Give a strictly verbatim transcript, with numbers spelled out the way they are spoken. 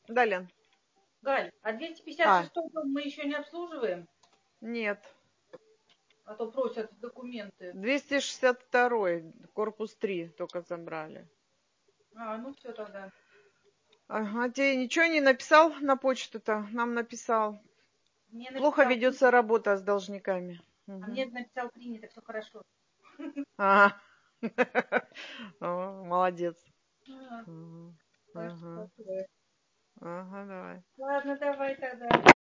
Да, Лен? Галь, а двести пятьдесят шестой дом мы еще не обслуживаем? Нет. А то просят документы. двести шестьдесят второй, корпус три только забрали. А, ну все тогда. Ага, тебе ничего не написал на почту-то? Нам написал. Мне Плохо написал, ведется работа с должниками. а Угу. мне написал принято, все хорошо. А, О, молодец. А, Ага, так что ага, такое. ага, давай. Ладно, давай тогда.